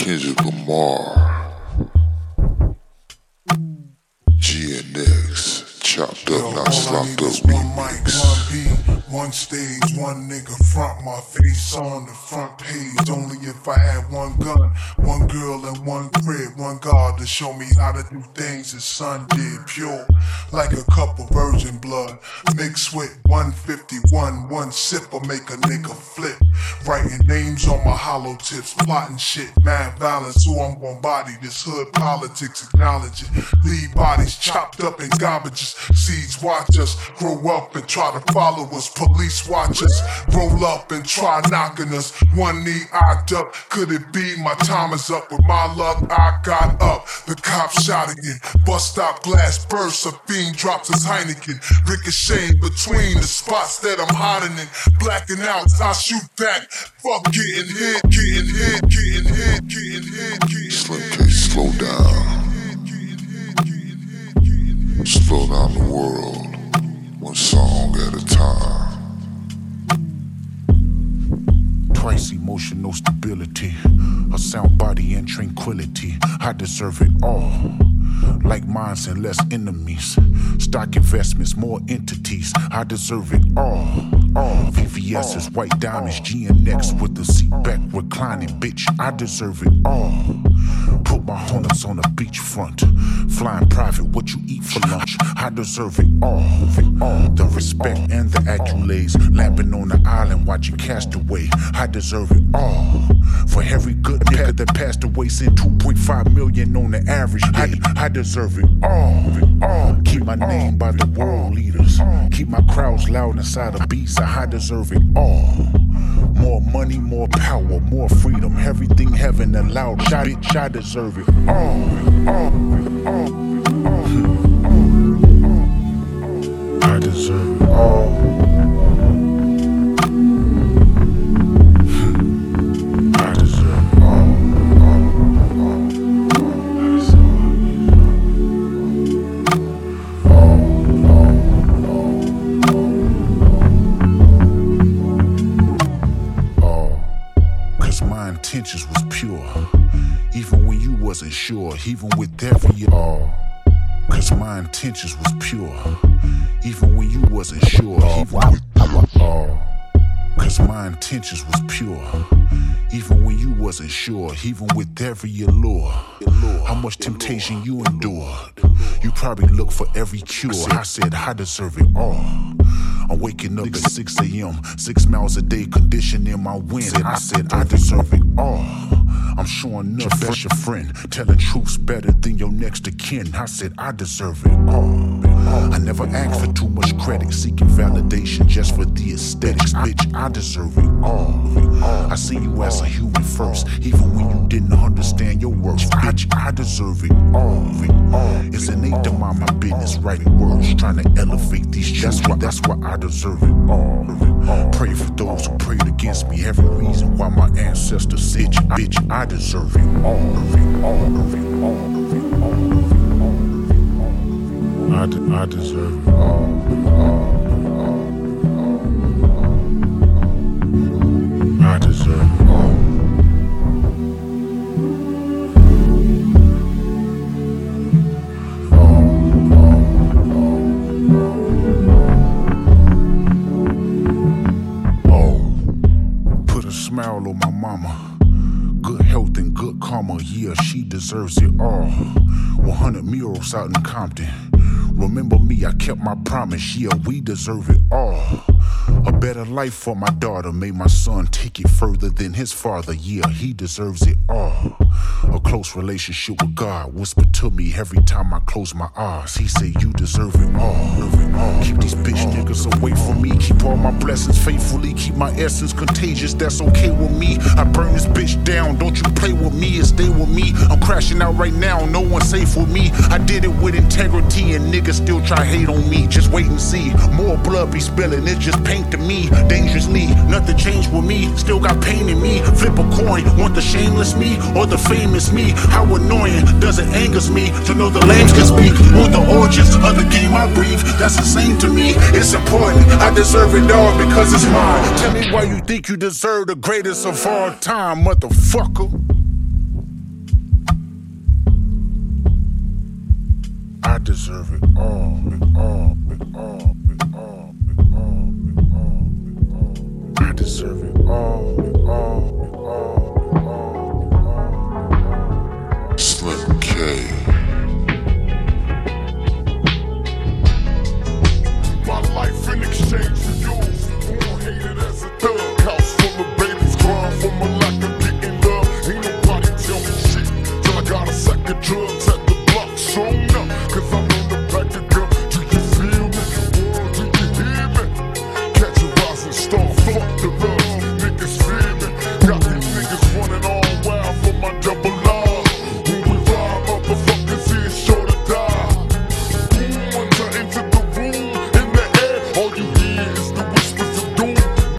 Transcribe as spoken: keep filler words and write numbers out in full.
Kendrick Lamar, G N X, chopped up, not slopped up remix. One beat, one stage, one nigga front, my face on the front page. Only if I had one gun, one girl and one crib, one God to show me how to do things his son did. Pure, like a cup of virgin blood, mixed with one fifty-one. One sip will make a nigga flip. Writing names on my hollow tips, plotting shit, mad violence. Who I'm gon' body, this hood politics, acknowledge it. Leave bodies chopped up in garbages. Seeds watch us grow up and try to follow us. Police watch us roll up and try knocking us. One knee eyed up, could it be my time is up? With my luck, I got up. The cop shot again. Bus stop glass bursts. A fiend drops his Heineken. Ricocheting between the spots that I'm hiding in. Blacking out, I shoot back. Fuck getting hit, getting hit, getting hit, getting hit, getting hit. Slim K, slow down. Slow down the world, one song at a time. Twice emotional stability, a sound body and tranquility. I deserve it all. Like minds and less enemies. Stock investments, more entities. I deserve it all. All V V S's, white diamonds, G N X with the seat back reclining. Bitch, I deserve it all. Put my hunters on the beachfront. Flying private, what you eat for lunch. I deserve it all. All the respect and the accolades. Lamping on the island, watching Castaway. I deserve it all. For every good nigga that passed away, send two point five million on the average day. I, I deserve it all. all. Keep my name by the world leaders. Keep my crowds loud inside of beats. I deserve it all. More money, more power, more freedom. Everything heaven allowed. Bitch, I deserve it all. all, all, all. I deserve it all. Intentions was pure, even when you wasn't sure, even with every all. Cause my intentions was pure, even when you wasn't sure, even with all. Cause my intentions was pure, even when you wasn't sure, even with every allure. How much temptation you endured, you probably look for every cure. I said I deserve it all. I'm waking up at six a.m., six miles a day, conditioning my wind. I said I deserve it all. I'm showing up as your friend, telling truths better than your next of kin. I said I deserve it all. I never asked for too much credit, seeking validation just for the aesthetics. Bitch, I deserve it all. I see you as a human first, even when you didn't understand your worth. Bitch, I deserve it all. It's innate to mind my business, writing words, trying to elevate these truths. That's why, that's why I deserve it all. Pray for those who prayed against me. Every reason why my ancestors said, bitch, I deserve it all. I, de- I deserve it all. I deserve it all. Smile on my mama, good health and good karma, yeah, she deserves it all. one hundred murals out in Compton, remember me, I kept my promise, yeah, we deserve it all. A better life for my daughter, made my son take it further than his father, yeah, he deserves it all. A close relationship with God whispered to me every time I close my eyes. He said, you deserve it all. Keep these bitch niggas away from me. Keep all my blessings faithfully. Keep my essence contagious, that's okay with me. I burn this bitch down, don't you play with me and stay with me. I'm crashing out right now, no one's safe with me. I did it with integrity and niggas still try hate on me. Just wait and see, more blood be spilling, it's just paint to me. Dangerously, nothing changed with me, still got pain in me. Flip a coin, want the shameless me or the famous me? How annoying does it angers me to know the lames can speak? Want the origins of the game I breathe, that's the same to me. It's important, I deserve it all because it's mine. Tell me why you think you deserve the greatest of all time, motherfucker. I deserve it all, it all, it all, it all, it all, it all, it all. I deserve it all.